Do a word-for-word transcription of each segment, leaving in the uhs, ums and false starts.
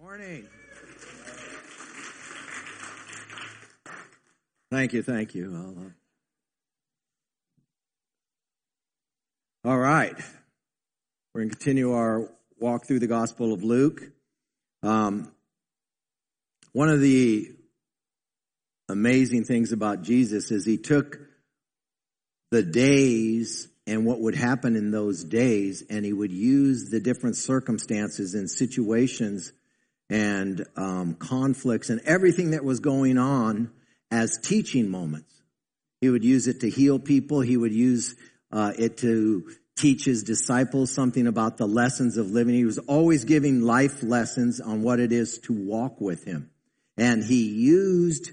Morning. Thank you, thank you. I'll, uh... All right. We're going to continue our walk through the Gospel of Luke. Um, one of the amazing things about Jesus is he took the days and what would happen in those days, and he would use the different circumstances and situations and um, conflicts and everything that was going on as teaching moments. He would use it to heal people. He would use uh, it to teach his disciples something about the lessons of living. He was always giving life lessons on what it is to walk with him. And he used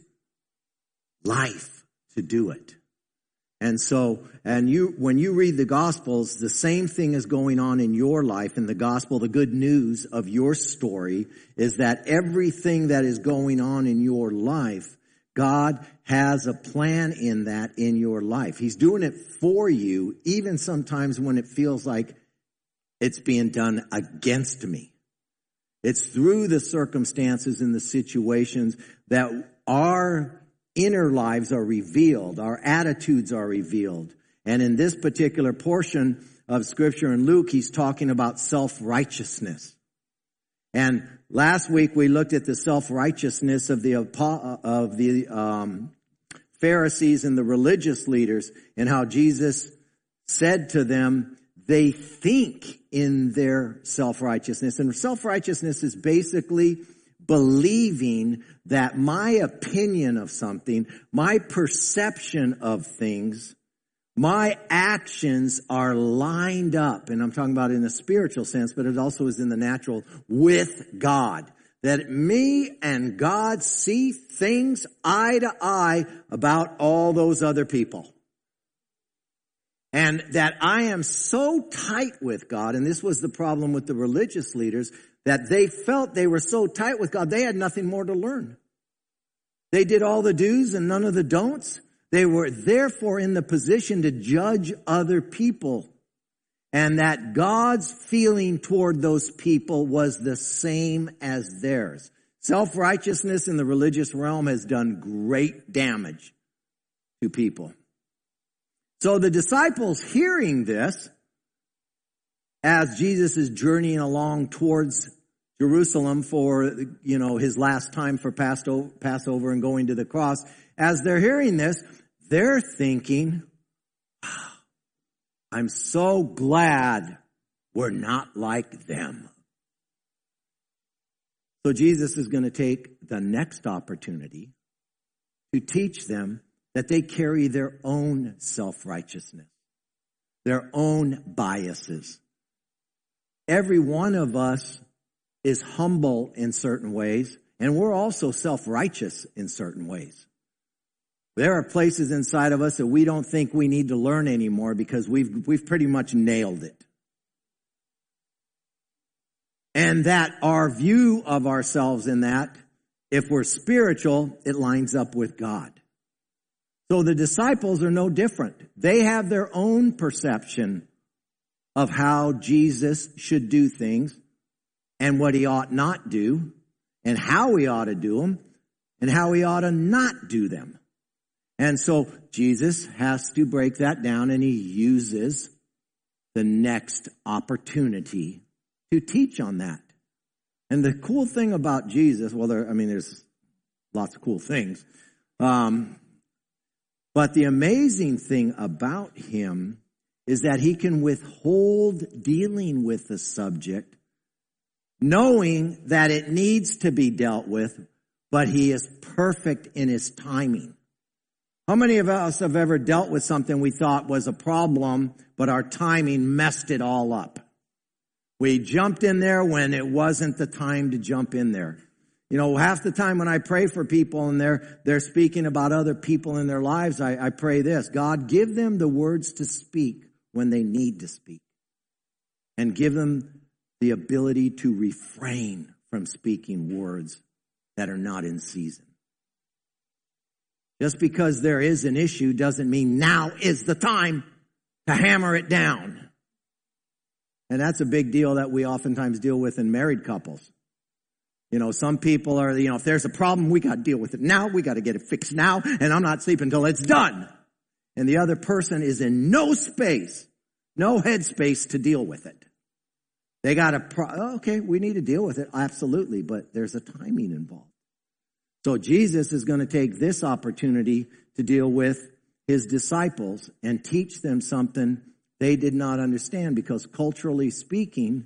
life to do it. And so, and you, when you read the Gospels, the same thing is going on in your life. In the Gospel, the good news of your story is that everything that is going on in your life, God has a plan in that in your life. He's doing it for you, even sometimes when it feels like it's being done against me. It's through the circumstances and the situations that our inner lives are revealed. Our attitudes are revealed. And in this particular portion of Scripture in Luke, he's talking about self-righteousness. And last week we looked at the self-righteousness of the of the um, Pharisees and the religious leaders, and how Jesus said to them, they think in their self-righteousness. And self-righteousness is basically believing that my opinion of something, my perception of things, my actions are lined up, and I'm talking about in a spiritual sense, but it also is in the natural, with God. That me and God see things eye to eye about all those other people. And that I am so tight with God, and this was the problem with the religious leaders, that they felt they were so tight with God, they had nothing more to learn. They did all the do's and none of the don'ts. They were therefore in the position to judge other people. And that God's feeling toward those people was the same as theirs. Self-righteousness in the religious realm has done great damage to people. So the disciples, hearing this, as Jesus is journeying along towards Jerusalem for, you know, his last time for Passover and going to the cross, as they're hearing this, they're thinking, wow, I'm so glad we're not like them. So Jesus is going to take the next opportunity to teach them that they carry their own self-righteousness, their own biases. Every one of us is humble in certain ways, and we're also self-righteous in certain ways. There are places inside of us that we don't think we need to learn anymore because we've we've pretty much nailed it. And that our view of ourselves in that, if we're spiritual, it lines up with God. So the disciples are no different. They have their own perception of how Jesus should do things and what he ought not do and how he ought to do them and how he ought to not do them. And so Jesus has to break that down, and he uses the next opportunity to teach on that. And the cool thing about Jesus, well, there, I mean, there's lots of cool things. Um, but the amazing thing about him is that he can withhold dealing with the subject, knowing that it needs to be dealt with, but he is perfect in his timing. How many of us have ever dealt with something we thought was a problem, but our timing messed it all up? We jumped in there when it wasn't the time to jump in there. You know, half the time when I pray for people and they're, they're speaking about other people in their lives, I, I pray this: God, give them the words to speak when they need to speak, and give them the ability to refrain from speaking words that are not in season. Just because there is an issue doesn't mean now is the time to hammer it down. And that's a big deal that we oftentimes deal with in married couples. You know, some people are, you know, if there's a problem, we got to deal with it now. We got to get it fixed now, and I'm not sleeping until it's done. And the other person is in no space, no headspace to deal with it. They got to, pro- okay, we need to deal with it, absolutely, but there's a timing involved. So Jesus is going to take this opportunity to deal with his disciples and teach them something they did not understand, because culturally speaking,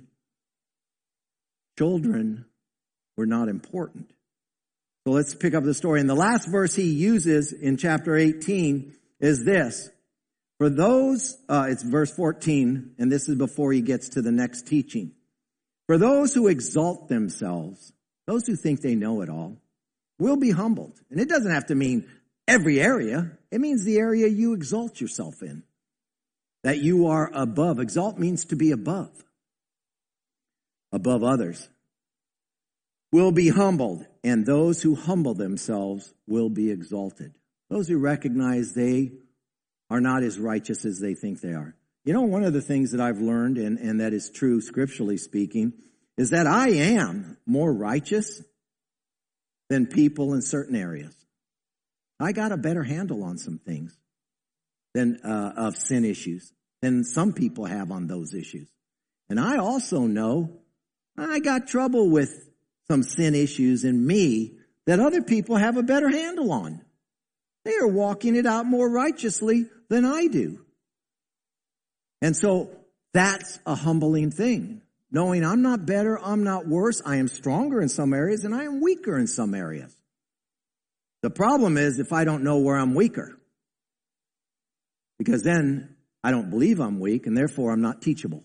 children were not important. So let's pick up the story. And the last verse he uses in chapter eighteen is this. For those, uh, it's verse fourteen, and this is before he gets to the next teaching. For those who exalt themselves, those who think they know it all, will be humbled. And it doesn't have to mean every area. It means the area you exalt yourself in. That you are above. Exalt means to be above. Above others. Will be humbled, and those who humble themselves will be exalted. Those who recognize they are not as righteous as they think they are. You know, one of the things that I've learned, and, and that is true scripturally speaking, is that I am more righteous than people in certain areas. I got a better handle on some things than uh, of sin issues than some people have on those issues. And I also know I got trouble with some sin issues in me that other people have a better handle on. They are walking it out more righteously than I do. And so that's a humbling thing. Knowing I'm not better, I'm not worse. I am stronger in some areas and I am weaker in some areas. The problem is if I don't know where I'm weaker. Because then I don't believe I'm weak and therefore I'm not teachable.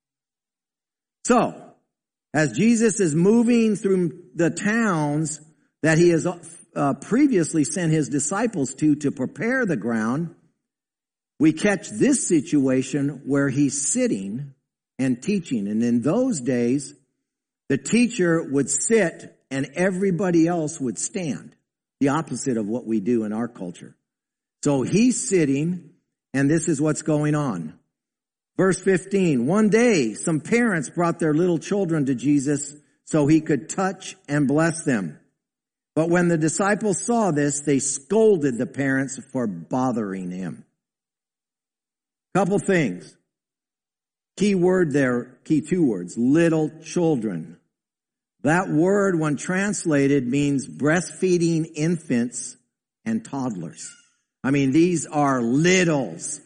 So, as Jesus is moving through the towns that he has uh, previously sent his disciples to to prepare the ground, we catch this situation where he's sitting and teaching. And in those days, the teacher would sit and everybody else would stand. The opposite of what we do in our culture. So he's sitting, and this is what's going on. Verse fifteen, one day some parents brought their little children to Jesus so he could touch and bless them. But when the disciples saw this, they scolded the parents for bothering him. Couple things. Key word there, key two words, little children. That word, when translated, means breastfeeding infants and toddlers. I mean, these are littles.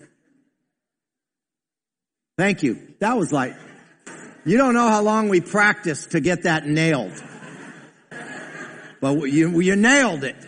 Thank you. That was like, you don't know how long we practiced to get that nailed. But you, you nailed it.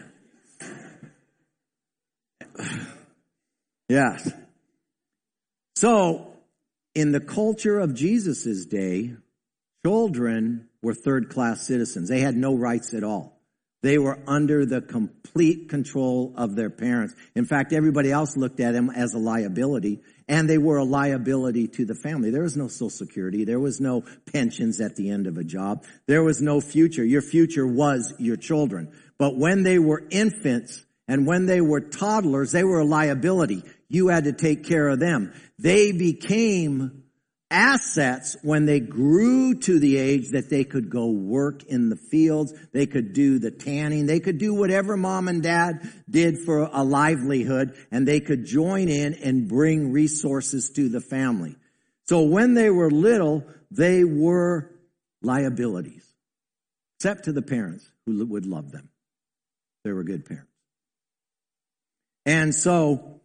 Yes. So, in the culture of Jesus' day, children were third-class citizens. They had no rights at all. They were under the complete control of their parents. In fact, everybody else looked at them as a liability, and they were a liability to the family. There was no Social Security. There was no pensions at the end of a job. There was no future. Your future was your children. But when they were infants and when they were toddlers, they were a liability. You had to take care of them. They became assets when they grew to the age that they could go work in the fields. They could do the tanning. They could do whatever mom and dad did for a livelihood, and they could join in and bring resources to the family. So when they were little, they were liabilities, except to the parents who would love them. They were good parents. And so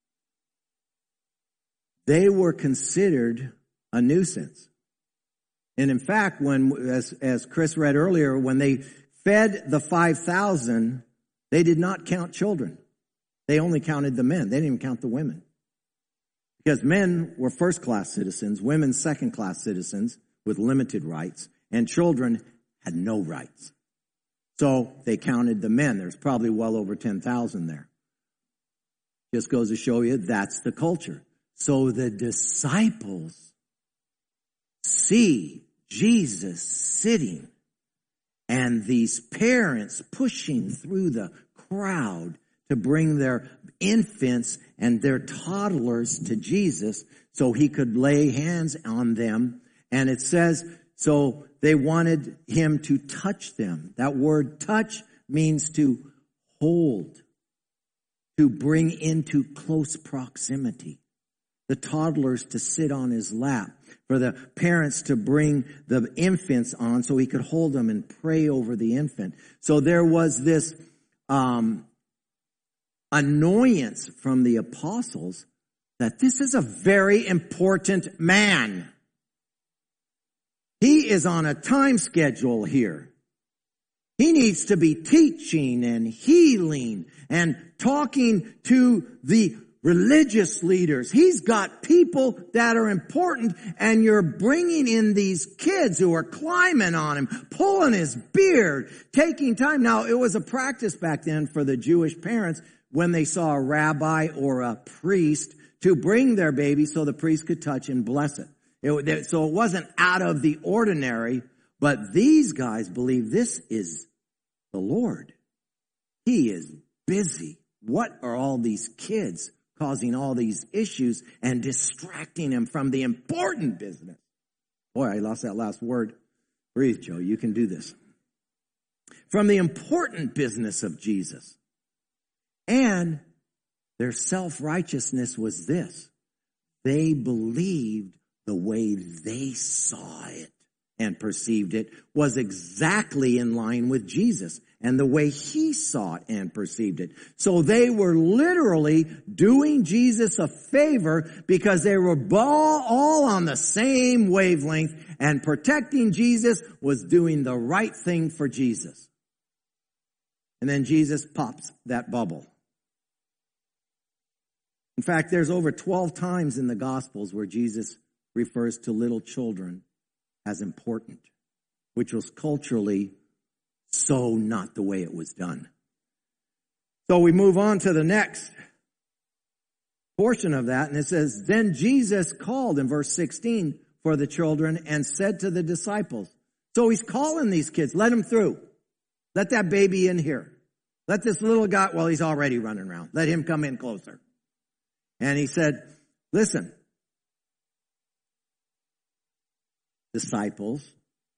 they were considered a nuisance. And in fact, when, as, as Chris read earlier, when they fed the five thousand, they did not count children. They only counted the men. They didn't even count the women. Because men were first-class citizens, women second-class citizens with limited rights, and children had no rights. So they counted the men. There's probably well over ten thousand there. Just goes to show you that's the culture. So the disciples see Jesus sitting and these parents pushing through the crowd to bring their infants and their toddlers to Jesus so he could lay hands on them. And it says, So they wanted him to touch them. That word touch means to hold, to bring into close proximity. The toddlers to sit on his lap, for the parents to bring the infants on so he could hold them and pray over the infant. So there was this um, annoyance from the apostles that this is a very important man. He is on a time schedule here. He needs to be teaching and healing and talking to the religious leaders. He's got people that are important, and you're bringing in these kids who are climbing on him, pulling his beard, taking time. Now, it was a practice back then for the Jewish parents when they saw a rabbi or a priest to bring their baby so the priest could touch and bless it. It, so it wasn't out of the ordinary, but these guys believe this is the Lord. He is busy. What are all these kids causing all these issues and distracting him from the important business? Boy, I lost that last word. Breathe, Joe. You can do this. From the important business of Jesus. And their self-righteousness was this. They believed the way they saw it and perceived it was exactly in line with Jesus and the way he saw it and perceived it. So they were literally doing Jesus a favor because they were all, all on the same wavelength, and protecting Jesus was doing the right thing for Jesus. And then Jesus pops that bubble. In fact, there's over twelve times in the Gospels where Jesus refers to little children as important, which was culturally so not the way it was done. So we move on to the next portion of that, and it says, then Jesus called in verse sixteen for the children and said to the disciples. So he's calling these kids, let them through. Let that baby in here. Let this little guy, well, he's already running around. Let him come in closer. And he said, listen, disciples,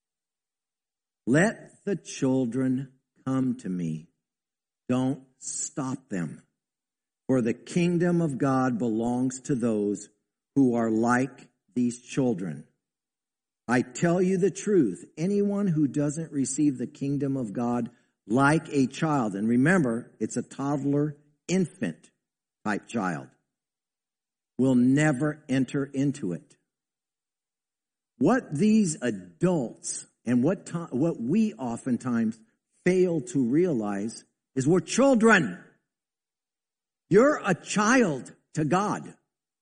let the children come to me. Don't stop them. For the kingdom of God belongs to those who are like these children. I tell you the truth. Anyone who doesn't receive the kingdom of God like a child, and remember, it's a toddler, infant type child, will never enter into it. What these adults and what to, what we oftentimes fail to realize is we're children. You're a child to God.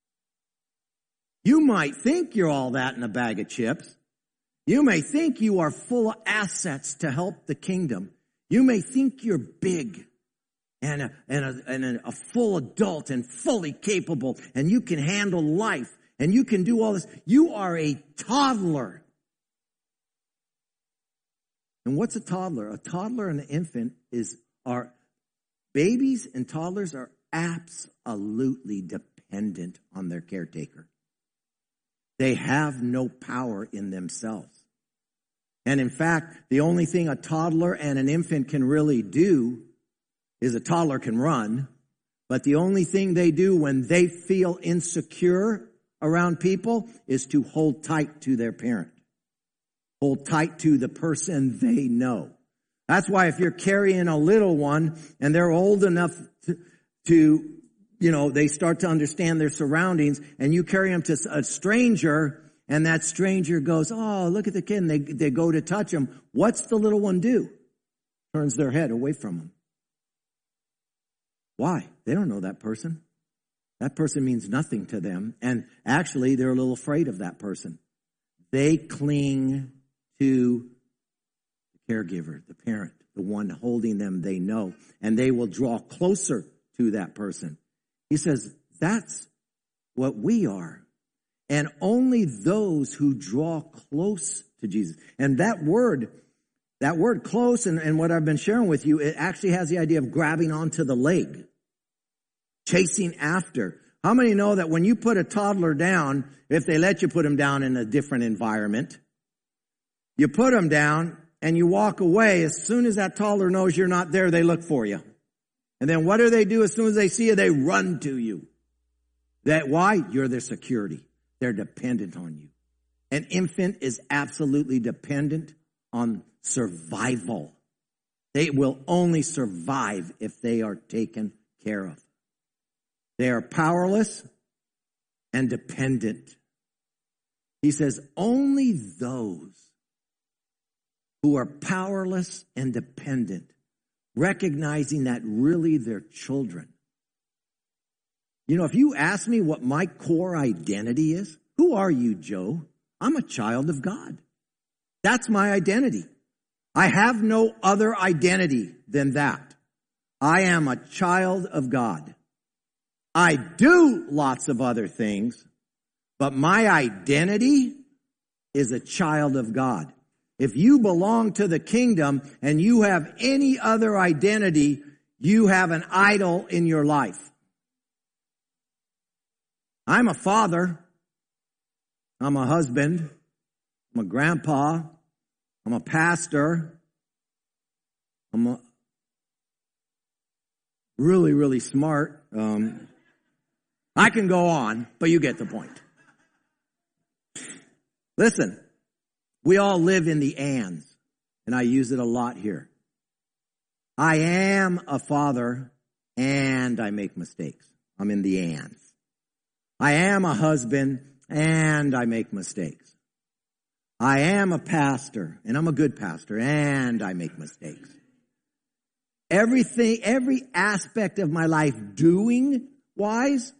You might think you're all that in a bag of chips. You may think you are full of assets to help the kingdom. You may think you're big and a, and a, and a, a full adult and fully capable, and you can handle life and you can do all this. You are a toddler. And what's a toddler? A toddler and an infant is are babies and toddlers are absolutely dependent on their caretaker. They have no power in themselves. And in fact, the only thing a toddler and an infant can really do is a toddler can run, but the only thing they do when they feel insecure around people is to hold tight to their parent. Hold tight to the person they know. That's why if you're carrying a little one and they're old enough to, to, you know, they start to understand their surroundings, and you carry them to a stranger, and that stranger goes, oh, look at the kid, and they, they go to touch him. What's the little one do? Turns their head away from him. Why? They don't know that person. That person means nothing to them. And actually, they're a little afraid of that person. They cling to the caregiver, the parent, the one holding them they know. And they will draw closer to that person. He says, that's what we are. And only those who draw close to Jesus. And that word, that word close, and, and what I've been sharing with you, it actually has the idea of grabbing onto the leg. Chasing after. How many know that when you put a toddler down, if they let you put him down in a different environment, You put them down and you walk away. As soon as that toddler knows you're not there, they look for you. And then what do they do as soon as they see you? They run to you. That why? You're their security. They're dependent on you. An infant is absolutely dependent on survival. They will only survive if they are taken care of. They are powerless and dependent. He says, only those who are powerless and dependent, recognizing that really they're children. You know, if you ask me what my core identity is, who are you, Joe? I'm a child of God. That's my identity. I have no other identity than that. I am a child of God. I do lots of other things, but my identity is a child of God. If you belong to the kingdom and you have any other identity, you have an idol in your life. I'm a father. I'm a husband. I'm a grandpa. I'm a pastor. I'm a really, really smart. Um, I can go on, but you get the point. Listen, we all live in the ands, and I use it a lot here. I am a father, and I make mistakes. I'm in the ands. I am a husband, and I make mistakes. I am a pastor, and I'm a good pastor, and I make mistakes. Everything, every aspect of my life doing-wise,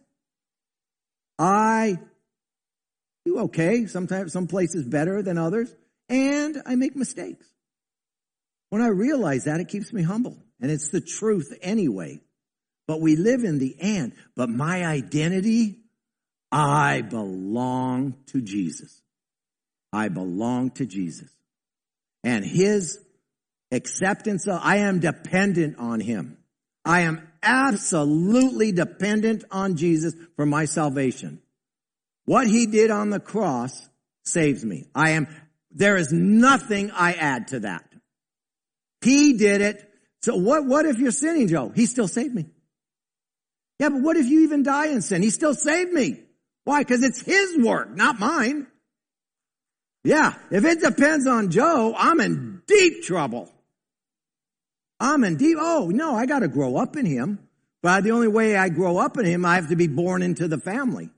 I do okay. Sometimes some places better than others, and I make mistakes. When I realize that, it keeps me humble, and it's the truth anyway. But we live in the and. But my identity, I belong to Jesus. I belong to Jesus. And his acceptance of, I am dependent on him. I am absolutely dependent on Jesus for my salvation. What he did on the cross saves me. I am, there is nothing I add to that. He did it. So what, what if you're sinning, Joe? He still saved me. Yeah, but what if you even die in sin? He still saved me. Why? Because it's his work, not mine. Yeah, if it depends on Joe, I'm in deep trouble. I'm in deep, oh, no, I got to grow up in him. But the only way I grow up in him, I have to be born into the family.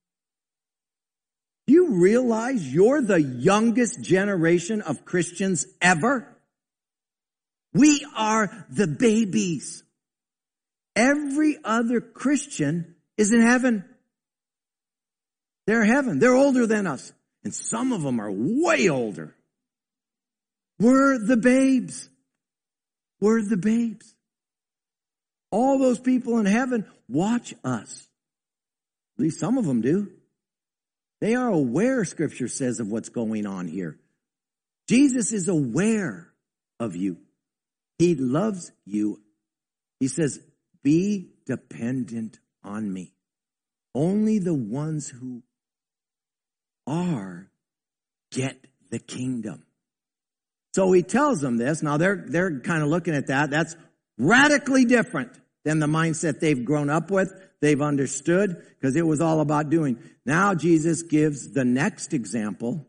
Do you realize you're the youngest generation of Christians ever? We are the babies. Every other Christian is in heaven. They're in heaven. They're older than us. And some of them are way older. We're the babes. We're the babes. All those people in heaven watch us. At least some of them do. They are aware, Scripture says, of what's going on here. Jesus is aware of you. He loves you. He says, be dependent on me. Only the ones who are get the kingdom. So he tells them this. Now they're, they're kind of looking at that. That's radically different than the mindset they've grown up with. They've understood because it was all about doing. Now Jesus gives the next example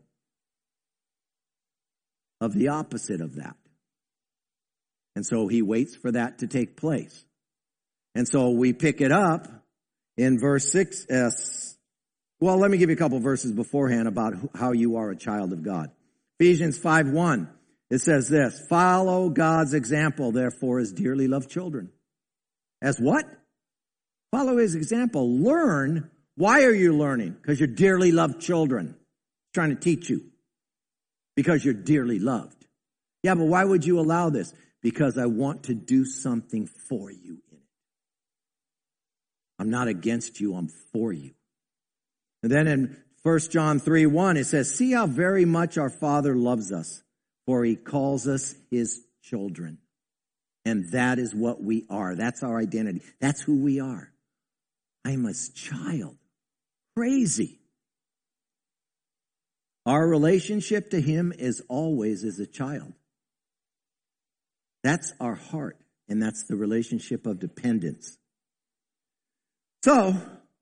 of the opposite of that. And so he waits for that to take place. And so we pick it up in verse six. Uh, well, let me give you a couple verses beforehand about how you are a child of God. Ephesians five one. It says this, follow God's example, therefore, as dearly loved children. As what? Follow his example. Learn. Why are you learning? Because you're dearly loved children. He's trying to teach you. Because you're dearly loved. Yeah, but why would you allow this? Because I want to do something for you in it. I'm not against you, I'm for you. And then in First John three one, it says, see how very much our Father loves us, for he calls us his children. And that is what we are. That's our identity. That's who we are. I'm a child. Crazy. Our relationship to him is always as a child. That's our heart, and that's the relationship of dependence. So,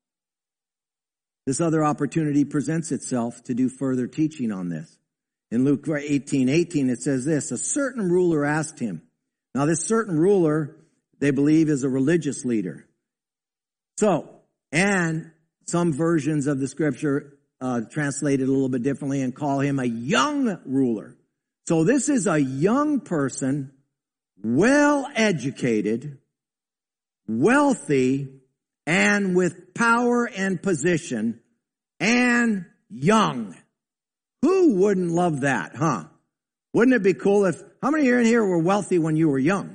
this other opportunity presents itself to do further teaching on this. In Luke eighteen eighteen, it says this, a certain ruler asked him. Now, this certain ruler, they believe, is a religious leader. So, and some versions of the scripture uh, translate it a little bit differently and call him a young ruler. So this is a young person, well-educated, wealthy, and with power and position, and young. Who wouldn't love that, huh? Wouldn't it be cool if, how many in here were wealthy when you were young?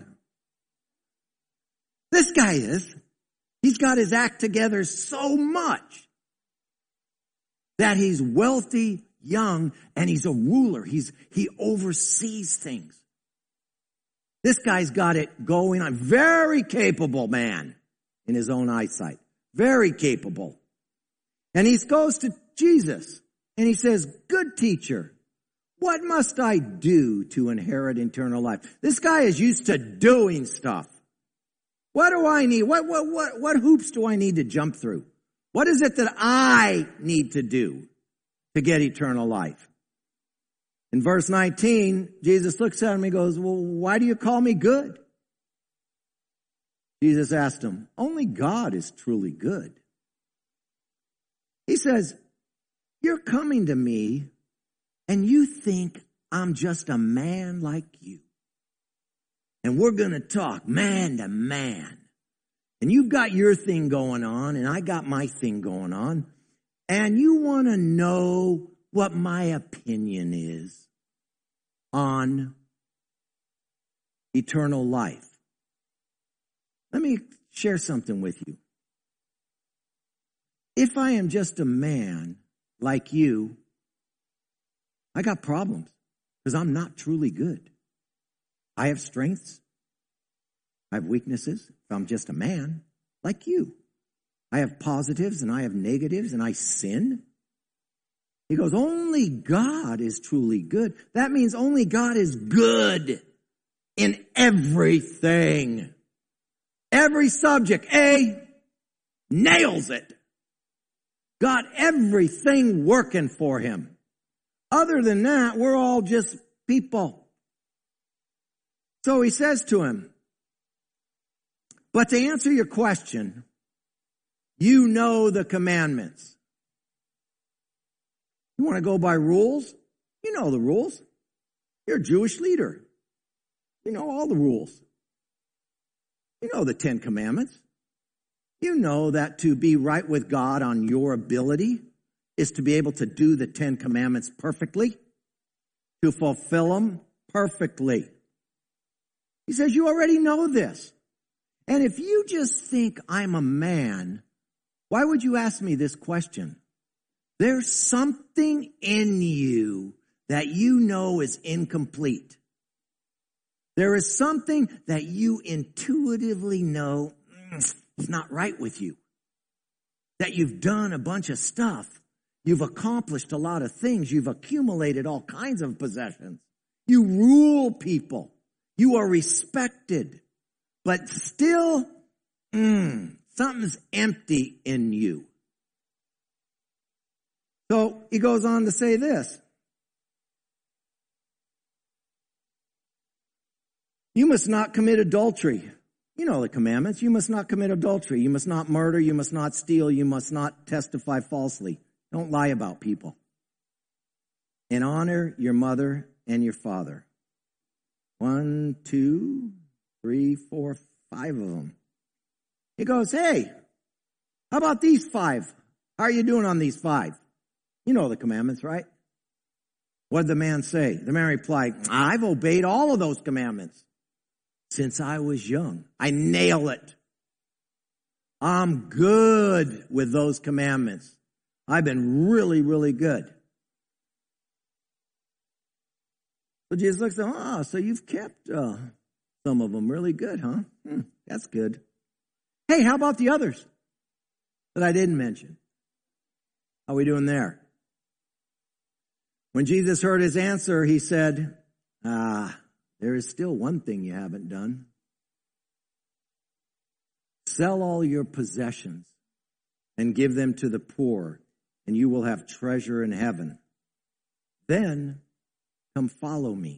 This guy is. He's got his act together so much that he's wealthy, young, and he's a ruler. He's, he oversees things. This guy's got it going on. Very capable man in his own eyesight. Very capable. And he goes to Jesus and he says, good teacher, what must I do to inherit eternal life? This guy is used to doing stuff. What do I need? What, what, what, what hoops do I need to jump through? What is it that I need to do to get eternal life? In verse nineteen, Jesus looks at him and he goes, well, why do you call me good? Jesus asked him, only God is truly good. He says, you're coming to me and you think I'm just a man like you. And we're going to talk man to man. And you've got your thing going on, and I got my thing going on. And you want to know what my opinion is on eternal life. Let me share something with you. If I am just a man like you, I got problems because I'm not truly good. I have strengths. I have weaknesses. If I'm just a man like you. I have positives and I have negatives and I sin. He goes, only God is truly good. That means only God is good in everything. Every subject, A, nails it. Got everything working for him. Other than that, we're all just people. So he says to him, but to answer your question, you know the commandments. You want to go by rules? You know the rules. You're a Jewish leader. You know all the rules. You know the Ten Commandments. You know that to be right with God on your ability is to be able to do the Ten Commandments perfectly, to fulfill them perfectly. He says, you already know this. And if you just think I'm a man, why would you ask me this question? There's something in you that you know is incomplete. There is something that you intuitively know mm, is not right with you. That you've done a bunch of stuff. You've accomplished a lot of things. You've accumulated all kinds of possessions. You rule people. You are respected, but still, mm, something's empty in you. So he goes on to say this. You must not commit adultery. You know the commandments. You must not commit adultery. You must not murder. You must not steal. You must not testify falsely. Don't lie about people. And honor your mother and your father. One, two, three, four, five of them. He goes, hey, how about these five? How are you doing on these five? You know the commandments, right? What did the man say? The man replied, I've obeyed all of those commandments since I was young. I nail it. I'm good with those commandments. I've been really, really good. So Jesus looks at him, oh, so you've kept uh, some of them really good, huh? Hmm, that's good. Hey, how about the others that I didn't mention? How are we doing there? When Jesus heard his answer, he said, ah, there is still one thing you haven't done. Sell all your possessions and give them to the poor, and you will have treasure in heaven. Then come follow me.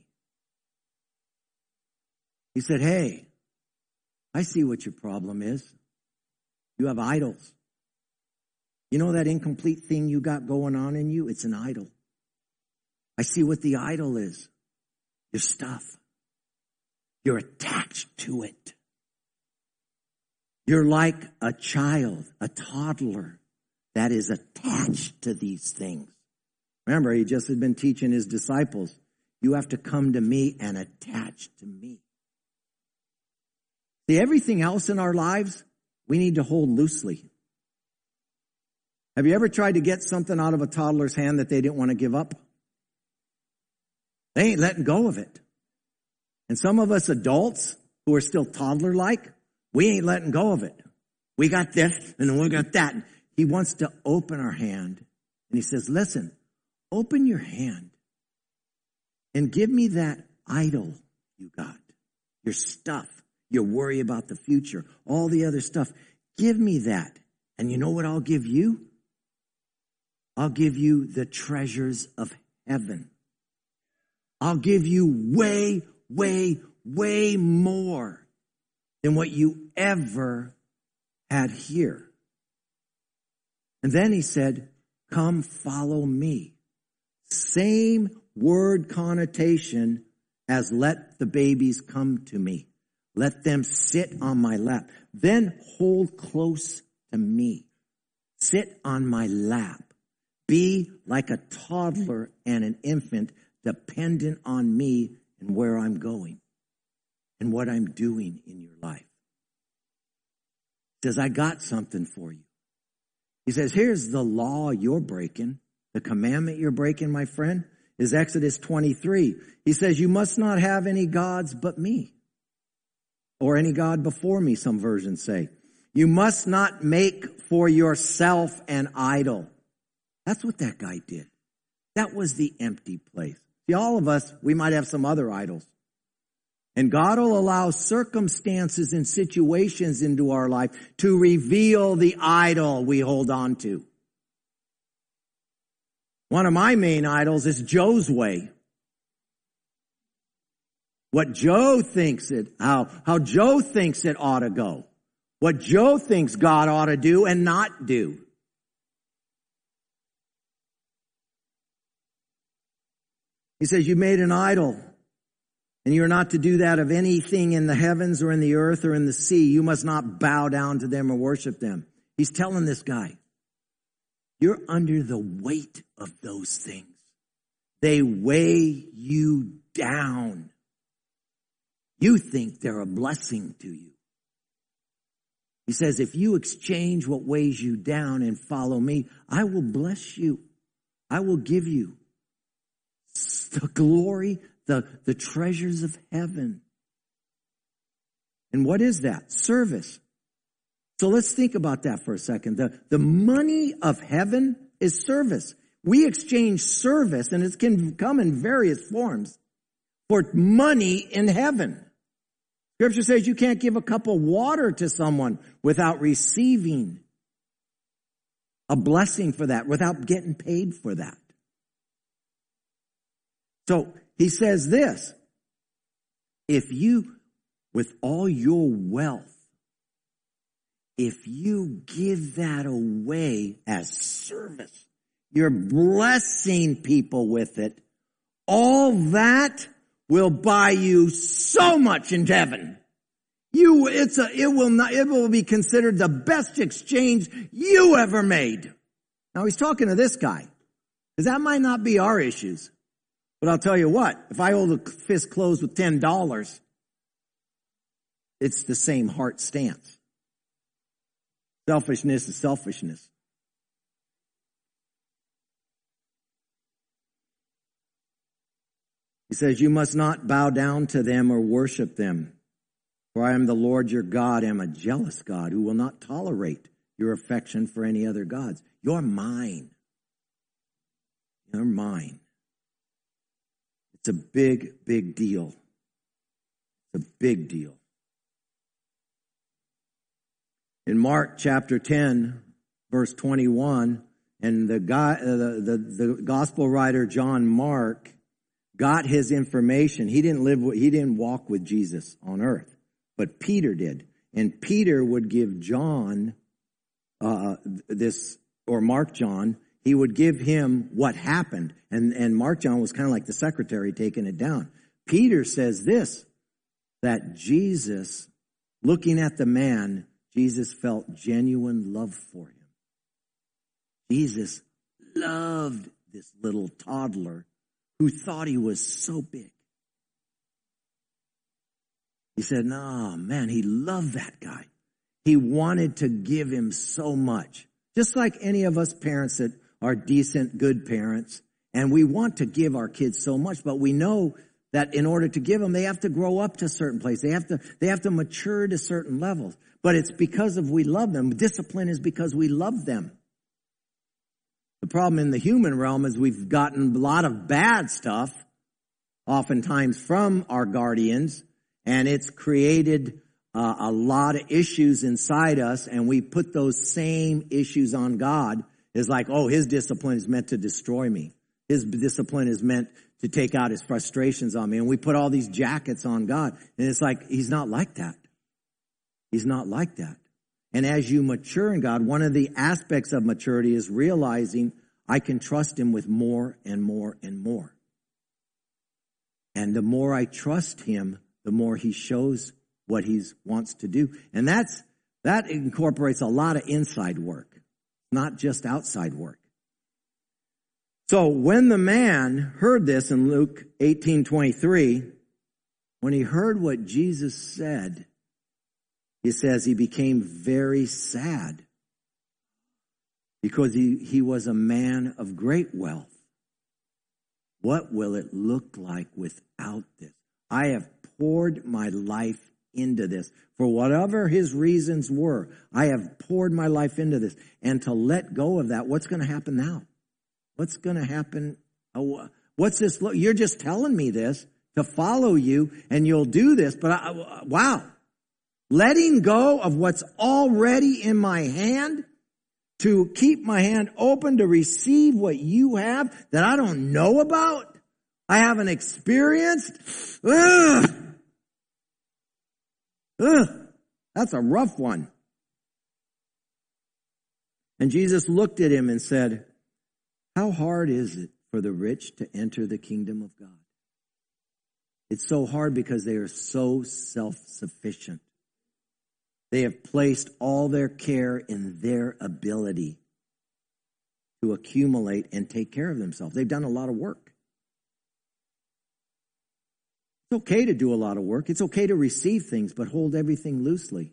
He said, hey, I see what your problem is. You have idols. You know that incomplete thing you got going on in you? It's an idol. I see what the idol is. Your stuff. You're attached to it. You're like a child, a toddler that is attached to these things. Remember, he just had been teaching his disciples, you have to come to me and attach to me. See, everything else in our lives, we need to hold loosely. Have you ever tried to get something out of a toddler's hand that they didn't want to give up? They ain't letting go of it. And some of us adults who are still toddler-like, we ain't letting go of it. We got this and then we got that. He wants to open our hand. And he says, listen, open your hand and give me that idol you got, your stuff, your worry about the future, all the other stuff. Give me that. And you know what I'll give you? I'll give you the treasures of heaven. I'll give you way, way, way more than what you ever had here. And then he said, come follow me. Same word connotation as let the babies come to me. Let them sit on my lap. Then hold close to me. Sit on my lap. Be like a toddler and an infant, dependent on me and where I'm going and what I'm doing in your life. He says, I got something for you. He says, here's the law you're breaking. The commandment you're breaking, my friend, is Exodus twenty-three. He says, you must not have any gods but me. Or any God before me, some versions say. You must not make for yourself an idol. That's what that guy did. That was the empty place. See, all of us, we might have some other idols. And God will allow circumstances and situations into our life to reveal the idol we hold on to. One of my main idols is Joe's way. What Joe thinks it, how, how Joe thinks it ought to go. What Joe thinks God ought to do and not do. He says, you made an idol, and you are not to do that of anything in the heavens or in the earth or in the sea. You must not bow down to them or worship them. He's telling this guy, you're under the weight of those things. They weigh you down. You think they're a blessing to you. He says, if you exchange what weighs you down and follow me, I will bless you. I will give you the glory, the, the treasures of heaven. And what is that? Service. So let's think about that for a second. The, the money of heaven is service. We exchange service, and it can come in various forms, for money in heaven. Scripture says you can't give a cup of water to someone without receiving a blessing for that, without getting paid for that. So he says this, if you, with all your wealth, if you give that away as service, you're blessing people with it, all that will buy you so much in heaven. You, it's a, it will not, it will be considered the best exchange you ever made. Now he's talking to this guy, because that might not be our issues. But I'll tell you what, if I hold a fist closed with ten dollars, it's the same heart stance. Selfishness is selfishness. He says, you must not bow down to them or worship them. For I am the Lord your God, I am a jealous God who will not tolerate your affection for any other gods. You're mine. You're mine. It's a big, big deal. It's a big deal. In Mark chapter ten, verse twenty-one, and the guy, uh, the, the the gospel writer John Mark got his information. He didn't live, he didn't walk with Jesus on earth, but Peter did, and Peter would give John uh, this, or Mark John. He would give him what happened, and and Mark John was kind of like the secretary taking it down. Peter says this, that Jesus, looking at the man, Jesus felt genuine love for him. Jesus loved this little toddler who thought he was so big. He said, no, man, he loved that guy. He wanted to give him so much. Just like any of us parents that are decent, good parents, and we want to give our kids so much, but we know that in order to give them, they have to grow up to a certain place. They have to, they have to mature to certain levels. But it's because of we love them. Discipline is because we love them. The problem in the human realm is we've gotten a lot of bad stuff, oftentimes from our guardians, and it's created uh, a lot of issues inside us, and we put those same issues on God. It's like, oh, his discipline is meant to destroy me. His discipline is meant to take out his frustrations on me. And we put all these jackets on God. And it's like, he's not like that. He's not like that. And as you mature in God, one of the aspects of maturity is realizing I can trust him with more and more and more. And the more I trust him, the more he shows what he wants to do. And that's, that incorporates a lot of inside work, not just outside work. So when the man heard this in Luke eighteen twenty-three, when he heard what Jesus said, he says he became very sad because he, he was a man of great wealth. What will it look like without this? I have poured my life into this. For whatever his reasons were, I have poured my life into this. And to let go of that, what's going to happen now? What's going to happen? What's this? Look, you're just telling me this to follow you, and you'll do this. But I, wow, letting go of what's already in my hand to keep my hand open to receive what you have that I don't know about, I haven't experienced. Ugh. Ugh. That's a rough one. And Jesus looked at him and said, how hard is it for the rich to enter the kingdom of God? It's so hard because they are so self-sufficient. They have placed all their care in their ability to accumulate and take care of themselves. They've done a lot of work. It's okay to do a lot of work. It's okay to receive things, but hold everything loosely.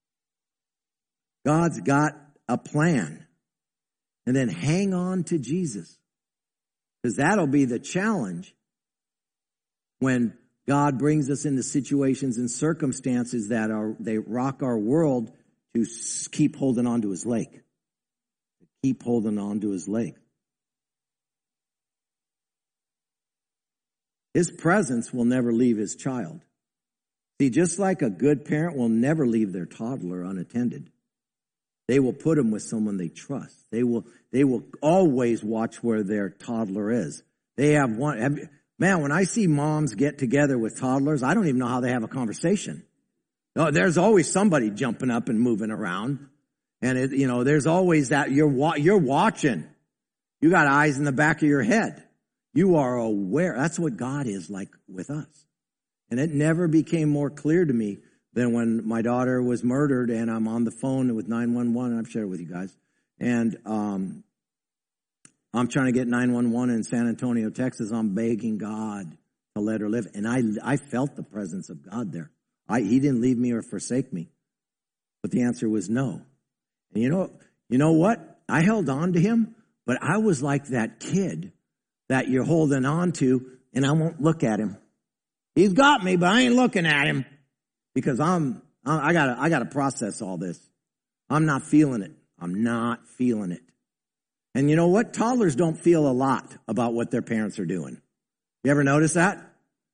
God's got a plan. And then hang on to Jesus. Because that'll be the challenge when God brings us into situations and circumstances that are, they rock our world, to keep holding on to his leg. Keep holding on to his leg. His presence will never leave his child. See, just like a good parent will never leave their toddler unattended. They will put him with someone they trust. They will, they will always watch where their toddler is. They have one, have, man, when I see moms get together with toddlers, I don't even know how they have a conversation. No, there's always somebody jumping up and moving around. And it, you know, there's always that, you're, you're watching. You got eyes in the back of your head. You are aware. That's what God is like with us. And it never became more clear to me than when my daughter was murdered and I'm on the phone with nine one one, and I've shared it with you guys. And um, I'm trying to get nine one one in San Antonio, Texas. I'm begging God to let her live. And I I felt the presence of God there. I, he didn't leave me or forsake me. But the answer was no. And you know, you know what? I held on to him, but I was like that kid that you're holding on to, and I won't look at him. He's got me, but I ain't looking at him. Because I'm, I gotta, I gotta process all this. I'm not feeling it. I'm not feeling it. And you know what? Toddlers don't feel a lot about what their parents are doing. You ever notice that?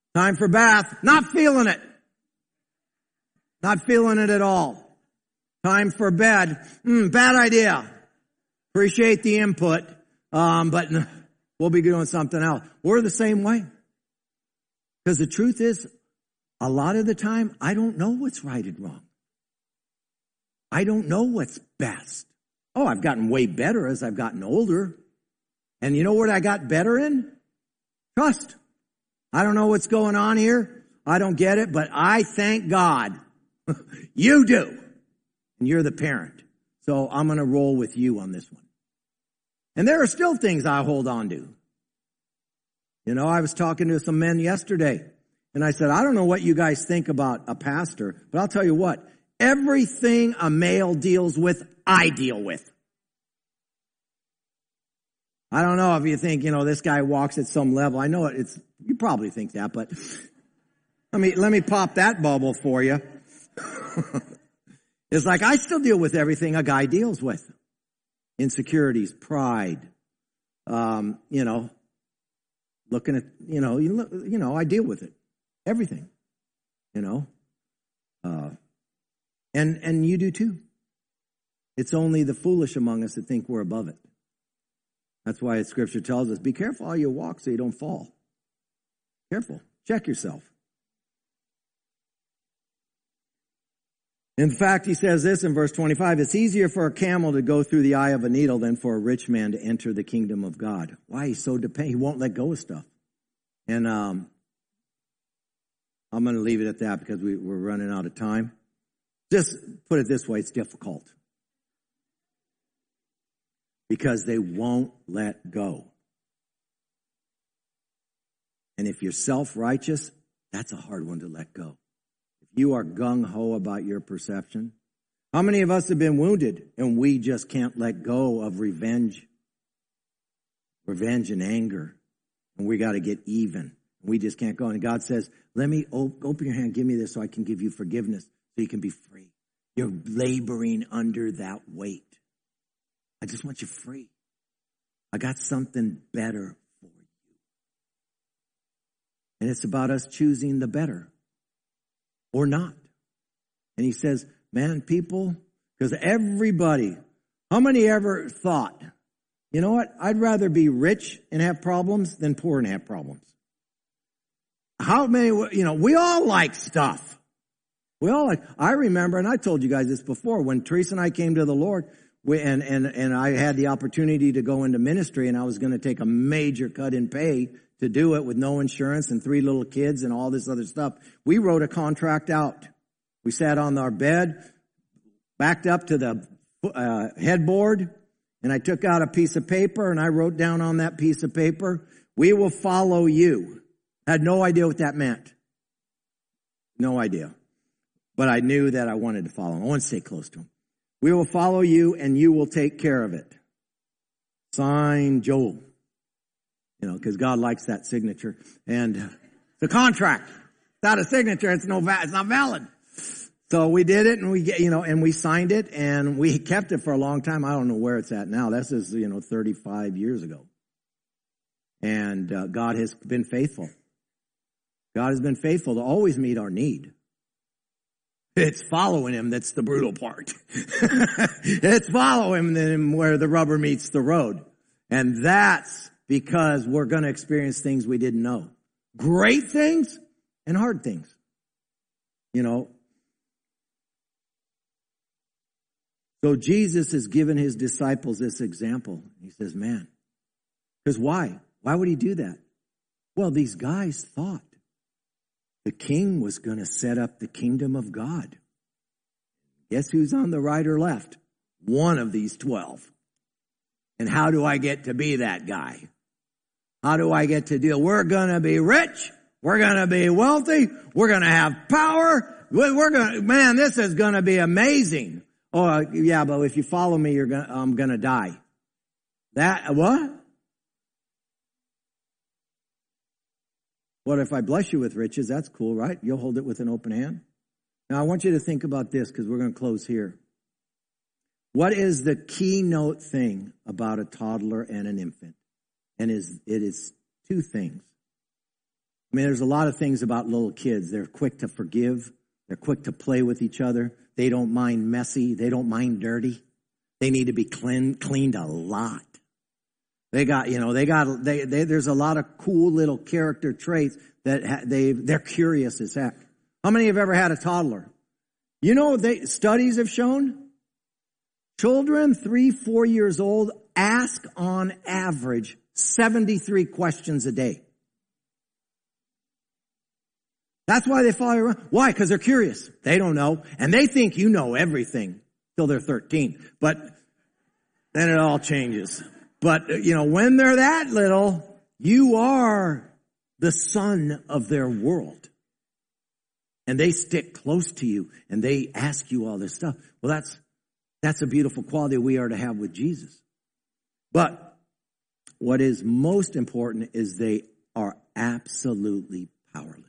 Time for bath. Not feeling it. Not feeling it at all. Time for bed. Mm, bad idea. Appreciate the input, um, but we'll be doing something else. We're the same way. Because the truth is, a lot of the time, I don't know what's right and wrong. I don't know what's best. Oh, I've gotten way better as I've gotten older. And you know what I got better in? Trust. I don't know what's going on here. I don't get it, but I thank God. You do. And you're the parent. So I'm going to roll with you on this one. And there are still things I hold on to. You know, I was talking to some men yesterday, and I said, I don't know what you guys think about a pastor, but I'll tell you what, everything a male deals with, I deal with. I don't know if you think, you know, this guy walks at some level. I know it, it's, you probably think that, but let me, let me pop that bubble for you. It's like I still deal with everything a guy deals with. Insecurities, pride, um, you know, looking at, you know, you, look, you know, I deal with it. Everything, you know. Uh, and, and you do too. It's only the foolish among us that think we're above it. That's why Scripture tells us, be careful how you walk so you don't fall. Careful. Check yourself. In fact, he says this in verse twenty-five, it's easier for a camel to go through the eye of a needle than for a rich man to enter the kingdom of God. Why? He's so dependent. He won't let go of stuff. And um, I'm going to leave it at that because we, we're running out of time. Just put it this way, it's difficult. Because they won't let go. And if you're self-righteous, that's a hard one to let go. You are gung-ho about your perception. How many of us have been wounded and we just can't let go of revenge? Revenge and anger. And we got to get even. We just can't go. And God says, let me op- open your hand, give me this so I can give you forgiveness so you can be free. You're laboring under that weight. I just want you free. I got something better for you. And it's about us choosing the better. Or not. And he says, man, people, because everybody, how many ever thought, you know what, I'd rather be rich and have problems than poor and have problems. How many, you know, we all like stuff. We all like, I remember, and I told you guys this before, when Teresa and I came to the Lord, we, and, and, and I had the opportunity to go into ministry, and I was going to take a major cut in pay to do it with no insurance and three little kids and all this other stuff. We wrote a contract out. We sat on our bed, backed up to the uh, headboard, and I took out a piece of paper and I wrote down on that piece of paper, we will follow you. I had no idea what that meant. No idea. But I knew that I wanted to follow him. I wanted to stay close to him. We will follow you and you will take care of it. Signed, Joel. You know, because God likes that signature. And the contract, without a signature, it's no, it's not valid. So we did it, and we get, you know, and we signed it, and we kept it for a long time. I don't know where it's at now. This is, you know, thirty-five years ago. And uh, God has been faithful. God has been faithful to always meet our need. It's following him that's the brutal part. It's following him where the rubber meets the road. And that's because we're going to experience things we didn't know. Great things and hard things. You know. So Jesus has given his disciples this example. He says, man, because why? Why would he do that? Well, these guys thought the king was going to set up the kingdom of God. Guess who's on the right or left? One of these twelve. And how do I get to be that guy? How do I get to deal? We're going to be rich. We're going to be wealthy. We're going to have power. We're going to, man, this is going to be amazing. Oh, yeah, but if you follow me, you're going I'm going to die. That, what? What if I bless you with riches? That's cool, right? You'll hold it with an open hand. Now, I want you to think about this because we're going to close here. What is the keynote thing about a toddler and an infant? And is it is two things. I mean, there's a lot of things about little kids. They're quick to forgive. They're quick to play with each other. They don't mind messy. They don't mind dirty. They need to be clean, cleaned a lot. They got, you know, they got, they, they, there's a lot of cool little character traits that ha, they, they're curious as heck. How many have ever had a toddler? You know, they, studies have shown children three, four years old ask on average seventy-three questions a day. That's why they follow you around. Why? Because they're curious. They don't know. And they think you know everything till they're thirteen. But then it all changes. But, you know, when they're that little, you are the sun of their world. And they stick close to you and they ask you all this stuff. Well, that's, that's a beautiful quality we are to have with Jesus. But what is most important is they are absolutely powerless.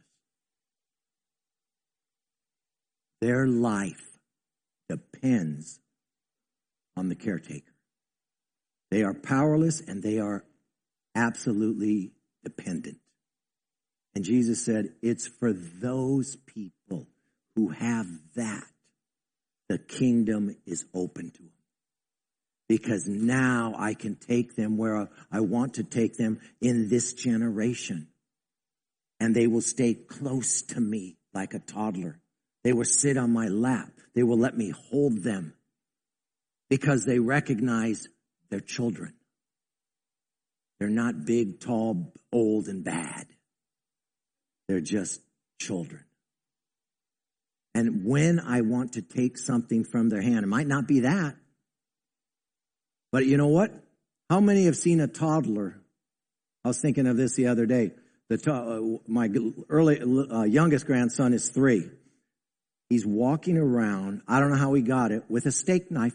Their life depends on the caretaker. They are powerless and they are absolutely dependent. And Jesus said, it's for those people who have that, the kingdom is open to them. Because now I can take them where I want to take them in this generation. And they will stay close to me like a toddler. They will sit on my lap. They will let me hold them because they recognize they're children. They're not big, tall, old, and bad. They're just children. And when I want to take something from their hand, it might not be that. But you know what? How many have seen a toddler? I was thinking of this the other day. The to- uh, my early uh, youngest grandson is three. He's walking around, I don't know how he got it, with a steak knife.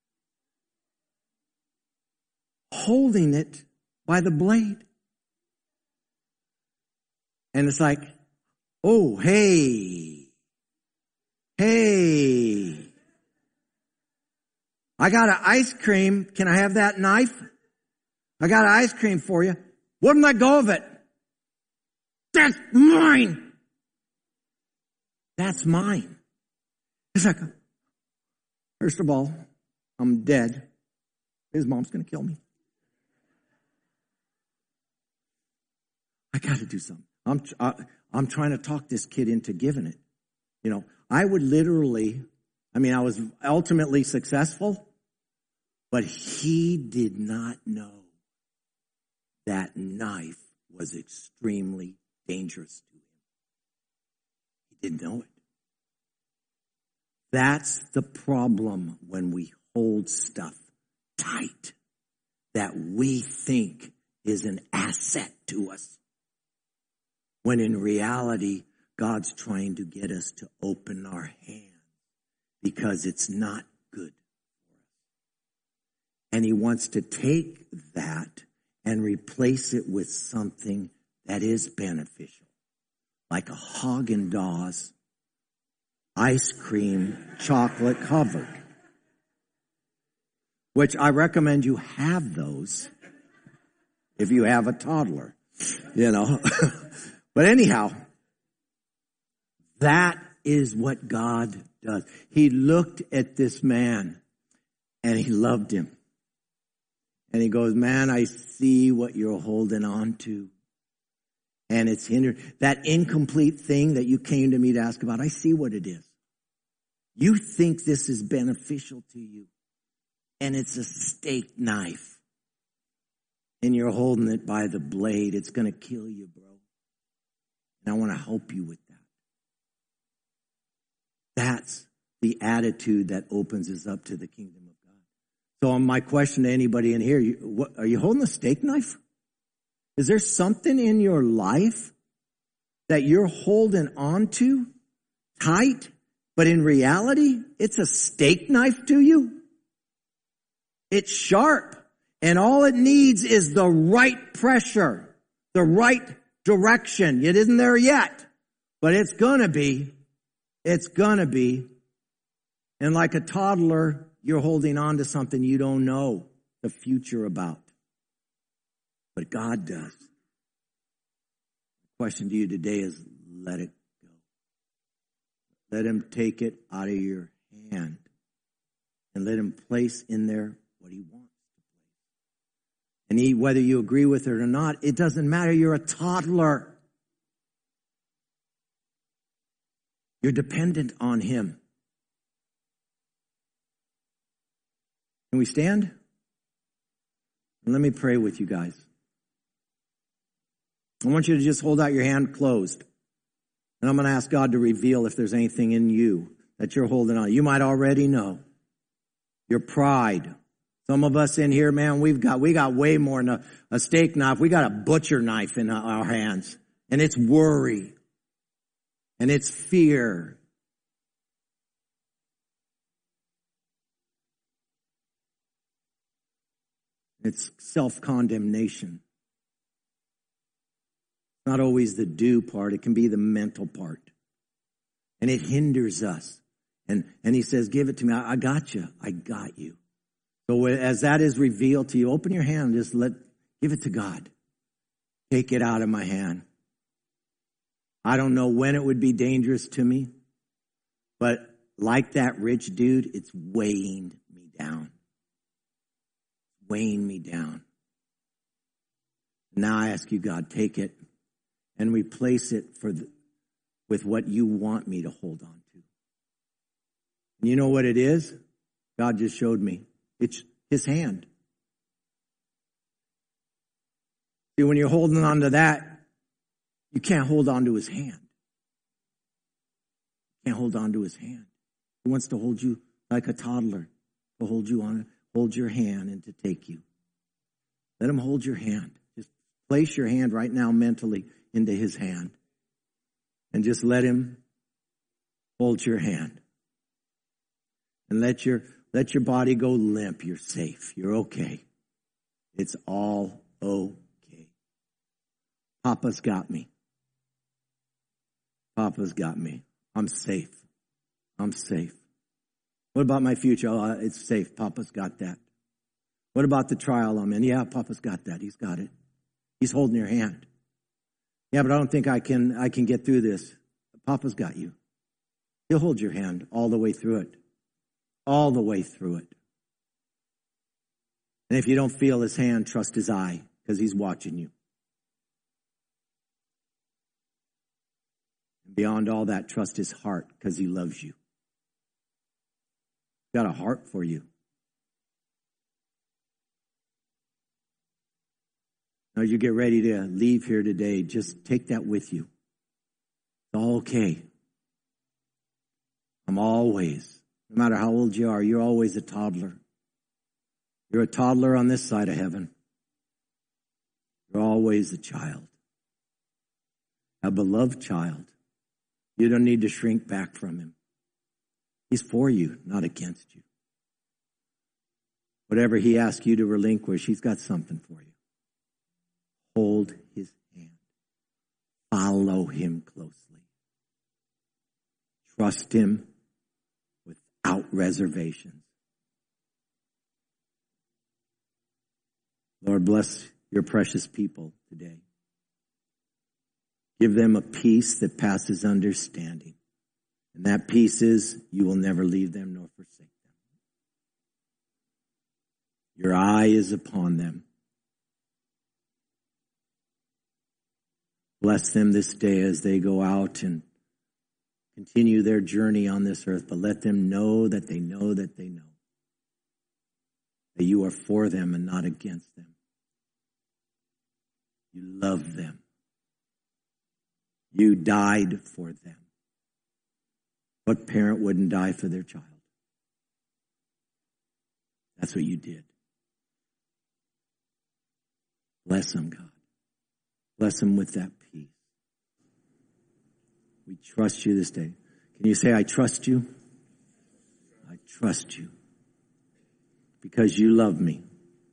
Holding it by the blade. And it's like, oh, hey, hey, I got an ice cream. Can I have that knife? I got an ice cream for you. Wouldn't let go of it. That's mine. That's mine. It's like, first of all, I'm dead. His mom's going to kill me. I got to do something. I'm uh, I'm trying to talk this kid into giving it. You know, I would literally, I mean, I was ultimately successful, but he did not know that knife was extremely dangerous to him. He didn't know it. That's the problem when we hold stuff tight that we think is an asset to us. When in reality, God's trying to get us to open our hands because it's not good for us. And he wants to take that and replace it with something that is beneficial, like a Haagen-Dazs ice cream chocolate covered, which I recommend you have those if you have a toddler, you know. But anyhow, that is what God does. He looked at this man and he loved him. And he goes, man, I see what you're holding on to. And it's hindered. That incomplete thing that you came to me to ask about, I see what it is. You think this is beneficial to you. And it's a steak knife. And you're holding it by the blade. It's going to kill you, bro. And I want to help you with that. That's the attitude that opens us up to the kingdom of God. So my question to anybody in here, you, what, are you holding a steak knife? Is there something in your life that you're holding on to tight, but in reality, it's a steak knife to you? It's sharp, and all it needs is the right pressure, the right direction. It isn't there yet, but it's gonna be. It's gonna be. And like a toddler, you're holding on to something you don't know the future about. But God does. The question to you today is, let it go. Let him take it out of your hand and let him place in there what he wants to place. And he, whether you agree with it or not, it doesn't matter. You're a toddler. You're dependent on him. Can we stand? And let me pray with you guys. I want you to just hold out your hand closed. And I'm going to ask God to reveal if there's anything in you that you're holding on. You might already know. Your pride. Some of us in here, man, we've got, we got way more than a, a steak knife. We got a butcher knife in our hands. And it's worry. And it's fear. It's self-condemnation. Not always the do part. It can be the mental part. And it hinders us. And, and he says, give it to me. I, I got you. I got you. So as that is revealed to you, open your hand. Just let, give it to God. Take it out of my hand. I don't know when it would be dangerous to me. But like that rich dude, it's weighing me down. Weighing me down. Now I ask you, God, take it and replace it for the, with what you want me to hold on to. And you know what it is? God just showed me. It's his hand. See, when you're holding on to that, you can't hold on to his hand. You can't hold on to his hand. He wants to hold you like a toddler, to hold you on, hold your hand and to take you. Let him hold your hand. Just place your hand right now mentally into his hand. And just let him hold your hand. And let your let your body go limp. You're safe. You're okay. It's all okay. Papa's got me. Papa's got me. I'm safe. I'm safe. What about my future? Oh, it's safe. Papa's got that. What about the trial I'm in? Yeah, Papa's got that. He's got it. He's holding your hand. Yeah, but I don't think I can I can get through this. Papa's got you. He'll hold your hand all the way through it. All the way through it. And if you don't feel his hand, trust his eye, because he's watching you. And beyond all that, trust his heart, because he loves you. He's got a heart for you. Now, as you get ready to leave here today, just take that with you. It's all okay. I'm always, no matter how old you are, you're always a toddler. You're a toddler on this side of heaven. You're always a child. A beloved child. You don't need to shrink back from him. He's for you, not against you. Whatever he asks you to relinquish, he's got something for you. Hold his hand. Follow him closely. Trust him without reservations. Lord, bless your precious people today. Give them a peace that passes understanding. And that peace is, you will never leave them nor forsake them. Your eye is upon them. Bless them this day as they go out and continue their journey on this earth. But let them know that they know that they know that you are for them and not against them. You love them. You died for them. What parent wouldn't die for their child? That's what you did. Bless them, God. Bless them with that peace. We trust you this day. Can you say, I trust you? I trust you. Because you love me.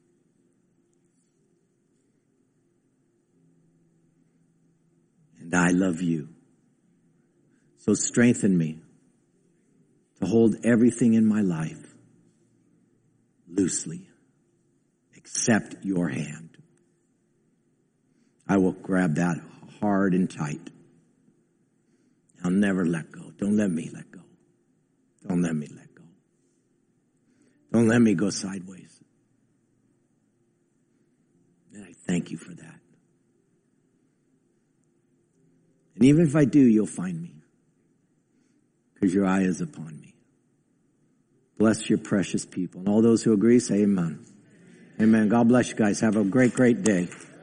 And I love you. So strengthen me to hold everything in my life loosely, except your hand. I will grab that hard and tight. I'll never let go. Don't let me let go. Don't let me let go. Don't let me go sideways. And I thank you for that. And even if I do, you'll find me, because your eye is upon me. Bless your precious people. And all those who agree, say amen. Amen. God bless you guys. Have a great, great day.